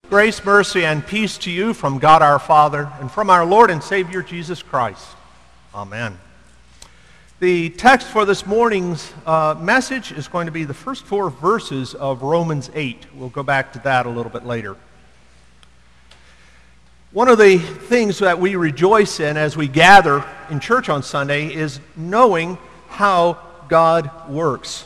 Grace, mercy, and peace to you from God our Father and from our Lord and Savior Jesus Christ. Amen. The text for this morning's message is going to be the first 4 verses of Romans 8. We'll go back to that a little bit later. One of the things that we rejoice in as we gather in church on Sunday is knowing how God works.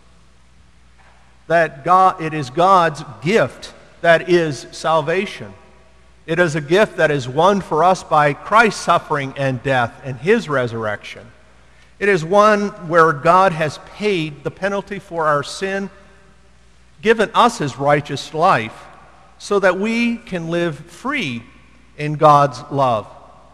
That it is God's gift that is salvation. It is a gift that is won for us by Christ's suffering and death and his resurrection. It is one where God has paid the penalty for our sin, given us his righteous life, so that we can live free in God's love.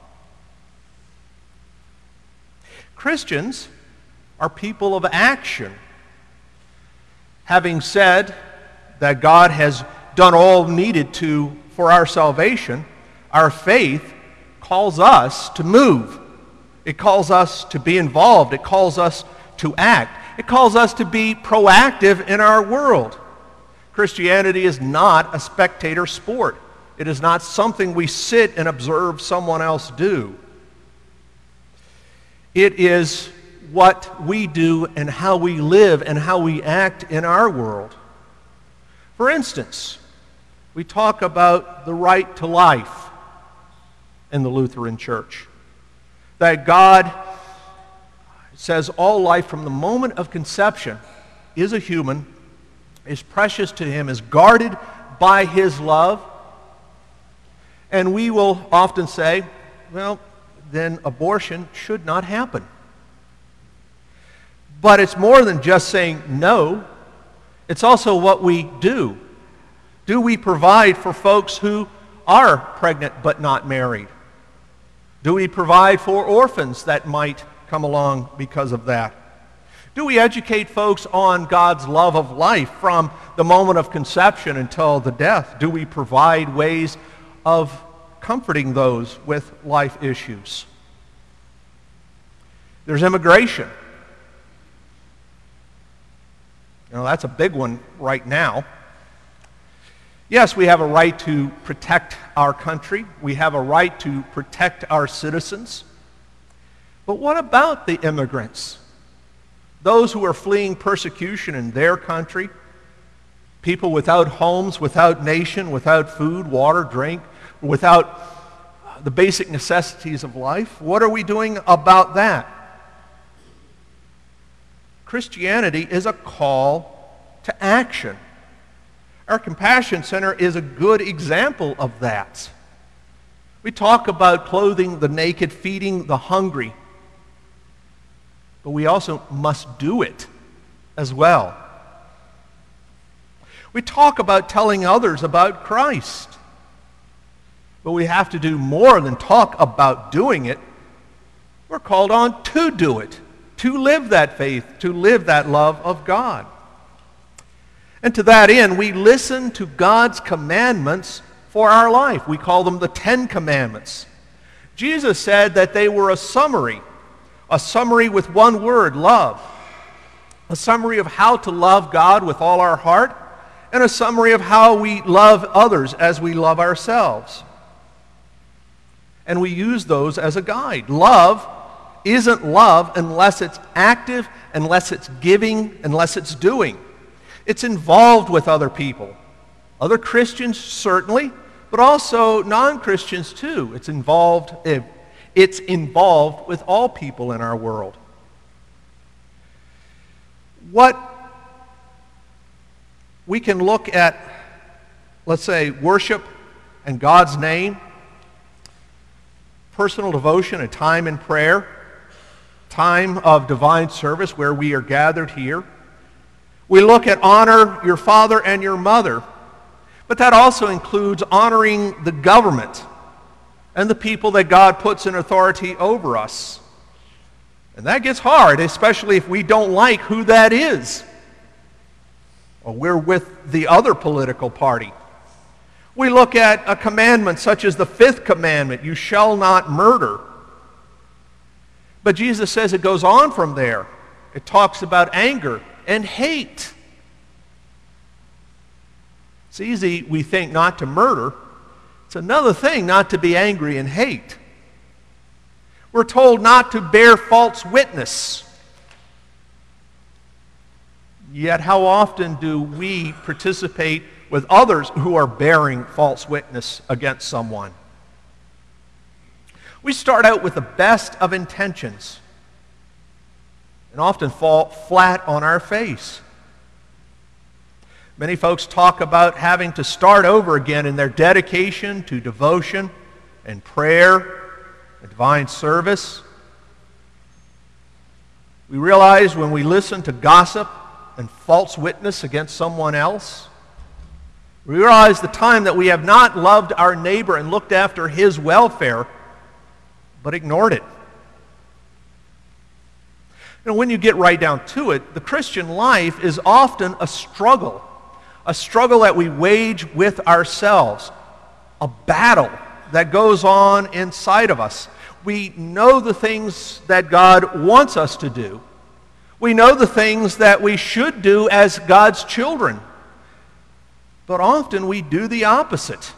Christians are people of action. Having said that God has done all needed for our salvation, our faith calls us to move. It calls us to be involved. It calls us to act. It calls us to be proactive in our world. Christianity is not a spectator sport. It is not something we sit and observe someone else do. It is what we do and how we live and how we act in our world. For instance, we talk about the right to life in the Lutheran Church. That God says all life from the moment of conception is a human, is precious to him, is guarded by his love. And we will often say, well, then abortion should not happen. But it's more than just saying no. It's also what we do. Do we provide for folks who are pregnant but not married? Do we provide for orphans that might come along because of that? Do we educate folks on God's love of life from the moment of conception until the death? Do we provide ways of comforting those with life issues? There's immigration. That's a big one right now. Yes, we have a right to protect our country. We have a right to protect our citizens. But what about the immigrants? Those who are fleeing persecution in their country, people without homes, without nation, without food, water, drink, without the basic necessities of life. What are we doing about that? Christianity is a call to action. Our Compassion Center is a good example of that. We talk about clothing the naked, feeding the hungry, but we also must do it as well. We talk about telling others about Christ, but we have to do more than talk about doing it. We're called on to do it, to live that faith, to live that love of God. And to that end, we listen to God's commandments for our life. We call them the 10 Commandments. Jesus said that they were a summary with one word, love. A summary of how to love God with all our heart, and a summary of how we love others as we love ourselves. And we use those as a guide. Love isn't love unless it's active, unless it's giving, unless it's doing. It's involved with other people. Other Christians, certainly, but also non-Christians too. It's involved with all people in our world. What we can look at, let's say, worship and God's name, personal devotion, a time in prayer, time of divine service where we are gathered here. We look at honor your father and your mother, but that also includes honoring the government and the people that God puts in authority over us. And that gets hard, especially if we don't like who that is, or we're with the other political party. We look at a commandment such as the 5th commandment, you shall not murder. But Jesus says it goes on from there. It talks about anger and hate. It's easy, we think, not to murder. It's another thing not to be angry and hate. We're told not to bear false witness. Yet how often do we participate with others who are bearing false witness against someone? We start out with the best of intentions and often fall flat on our face. Many folks talk about having to start over again in their dedication to devotion and prayer and divine service. We realize when we listen to gossip and false witness against someone else, we realize the time that we have not loved our neighbor and looked after his welfare, but ignored it. When you get right down to it, the Christian life is often a struggle that we wage with ourselves, a battle that goes on inside of us. We know the things that God wants us to do. We know the things that we should do as God's children. But often we do the opposite.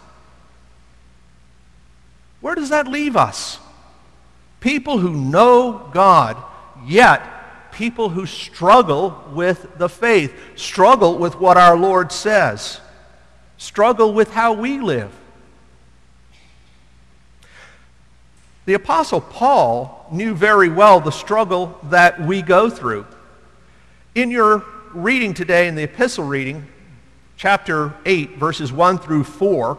Where does that leave us? People who know God, yet people who struggle with the faith, struggle with what our Lord says, struggle with how we live. The Apostle Paul knew very well the struggle that we go through. In your reading today, in the epistle reading, chapter 8, verses 1 through 4,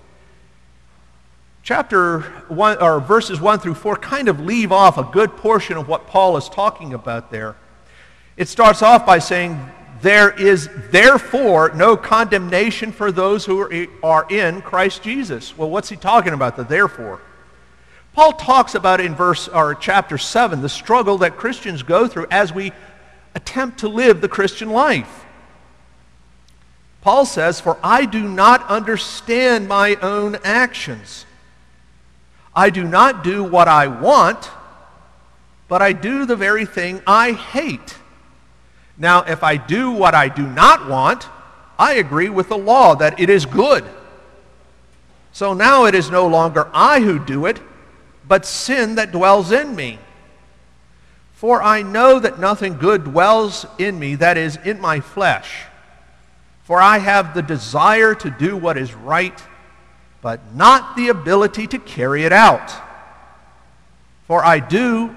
verses 1 through 4 kind of leave off a good portion of what Paul is talking about there. It starts off by saying, "There is therefore no condemnation for those who are in Christ Jesus." Well, what's he talking about, the therefore? Paul talks about in chapter 7 the struggle that Christians go through as we attempt to live the Christian life. Paul says, "For I do not understand my own actions. I do not do what I want, but I do the very thing I hate. Now, if I do what I do not want, I agree with the law that it is good. So now it is no longer I who do it, but sin that dwells in me. For I know that nothing good dwells in me, that is, in my flesh. For I have the desire to do what is right, but not the ability to carry it out. For I do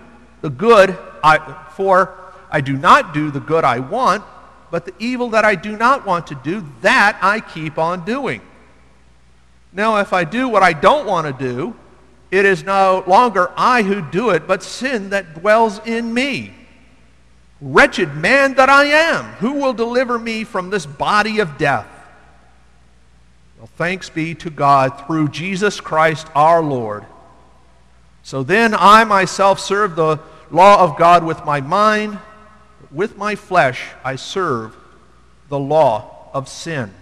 not do the good I want, but the evil that I do not want to do, that I keep on doing. Now if I do what I don't want to do, it is no longer I who do it, but sin that dwells in me. Wretched man that I am, who will deliver me from this body of death? Well, thanks be to God through Jesus Christ our Lord. So then I myself serve the law of God with my mind, but with my flesh I serve the law of sin."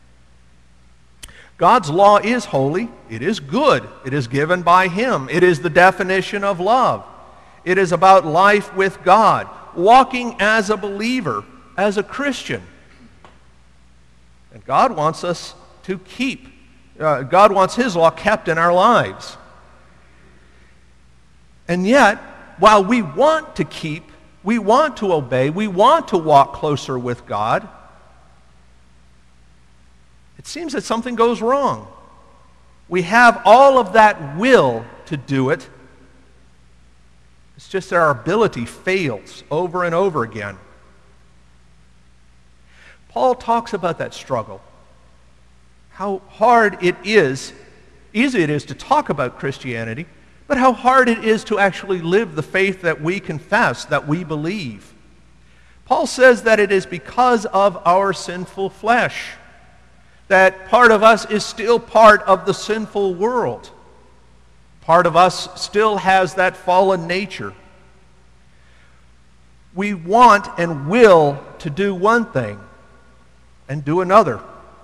God's law is holy. It is good. It is given by Him. It is the definition of love. It is about life with God, walking as a believer, as a Christian. And God wants us to God wants His law kept in our lives. And yet, while we want to keep, we want to obey, we want to walk closer with God, it seems that something goes wrong. We have all of that will to do it. It's just that our ability fails over and over again. Paul talks about that struggle. How hard it is, easy it is to talk about Christianity, but how hard it is to actually live the faith that we confess, that we believe. Paul says that it is because of our sinful flesh, that part of us is still part of the sinful world. Part of us still has that fallen nature. We want and will to do one thing and do another.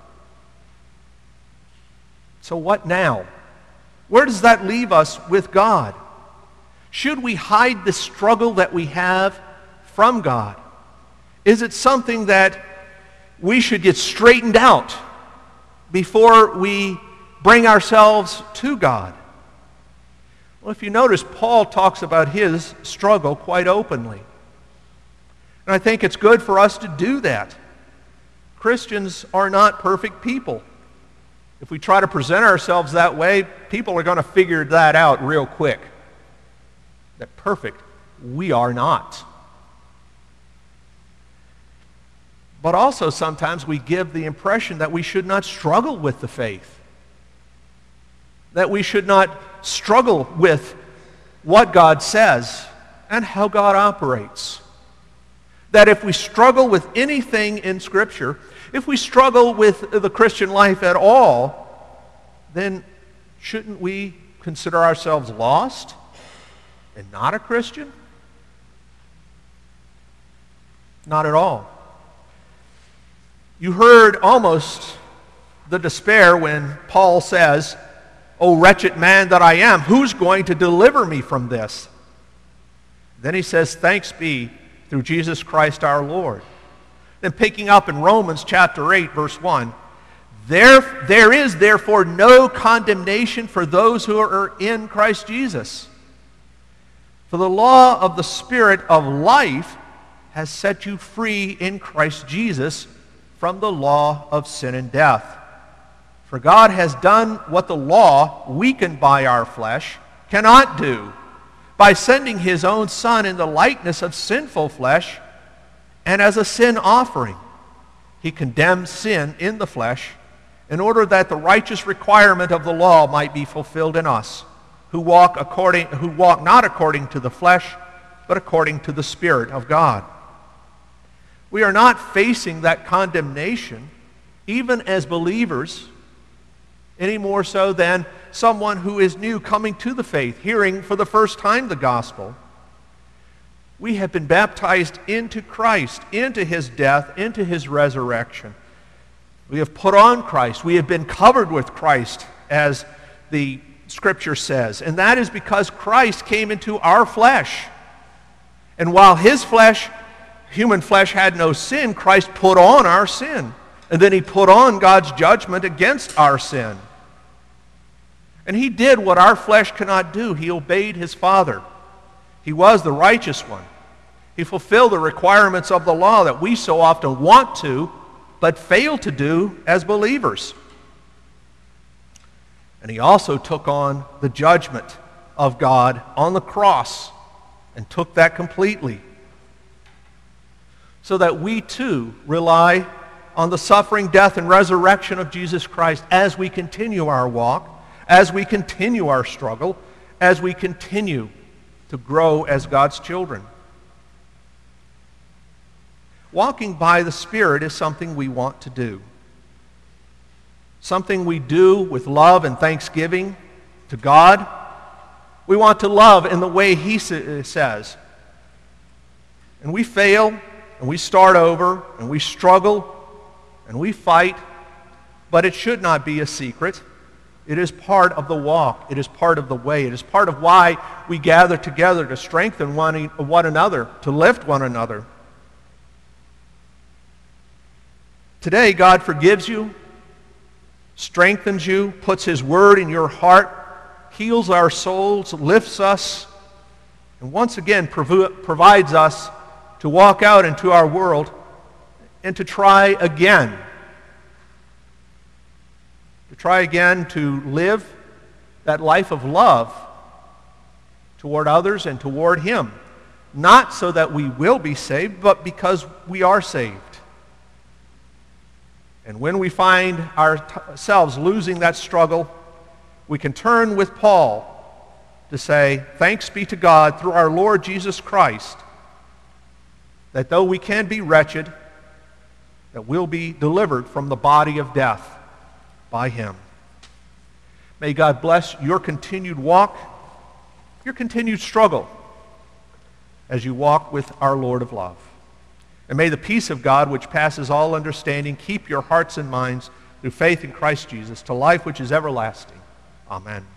So what now? Where does that leave us with God? Should we hide the struggle that we have from God? Is it something that we should get straightened out before we bring ourselves to God? Well, if you notice, Paul talks about his struggle quite openly. And I think it's good for us to do that. Christians are not perfect people. If we try to present ourselves that way, people are going to figure that out real quick. That perfect, we are not. But also sometimes we give the impression that we should not struggle with the faith. That we should not struggle with what God says and how God operates. That if we struggle with anything in Scripture, if we struggle with the Christian life at all, then shouldn't we consider ourselves lost and not a Christian? Not at all. You heard almost the despair when Paul says, "O wretched man that I am, who's going to deliver me from this?" Then he says, "Thanks be through Jesus Christ our Lord." Then picking up in Romans chapter 8, verse 1, there is therefore no condemnation for those who are in Christ Jesus. For the law of the Spirit of life has set you free in Christ Jesus from the law of sin and death. For God has done what the law, weakened by our flesh, cannot do, by sending his own Son in the likeness of sinful flesh, and as a sin offering. He condemned sin in the flesh, in order that the righteous requirement of the law might be fulfilled in us, who walk not according to the flesh, but according to the Spirit of God. We are not facing that condemnation, even as believers, any more so than someone who is new coming to the faith, hearing for the first time the gospel. We have been baptized into Christ, into his death, into his resurrection. We have put on Christ. We have been covered with Christ, as the Scripture says. And that is because Christ came into our flesh. And while his flesh, human flesh, had no sin, Christ put on our sin. And then he put on God's judgment against our sin. And he did what our flesh cannot do. He obeyed his Father. He was the righteous one. He fulfilled the requirements of the law that we so often want to, but fail to do as believers. And he also took on the judgment of God on the cross and took that completely, so that we too rely on the suffering, death, and resurrection of Jesus Christ as we continue our walk, as we continue our struggle, as we continue to grow as God's children. Walking by the Spirit is something we want to do. Something we do with love and thanksgiving to God. We want to love in the way he says. And we fail, and we start over, and we struggle, and we fight, but it should not be a secret. It is part of the walk. It is part of the way. It is part of why we gather together to strengthen one another, to lift one another. Today, God forgives you, strengthens you, puts his word in your heart, heals our souls, lifts us, and once again provides us to walk out into our world and to try again. To try again to live that life of love toward others and toward him. Not so that we will be saved, but because we are saved. And when we find ourselves losing that struggle, we can turn with Paul to say, thanks be to God through our Lord Jesus Christ, that though we can be wretched, that we'll be delivered from the body of death by him. May God bless your continued walk, your continued struggle as you walk with our Lord of love. And may the peace of God, which passes all understanding, keep your hearts and minds through faith in Christ Jesus to life which is everlasting. Amen.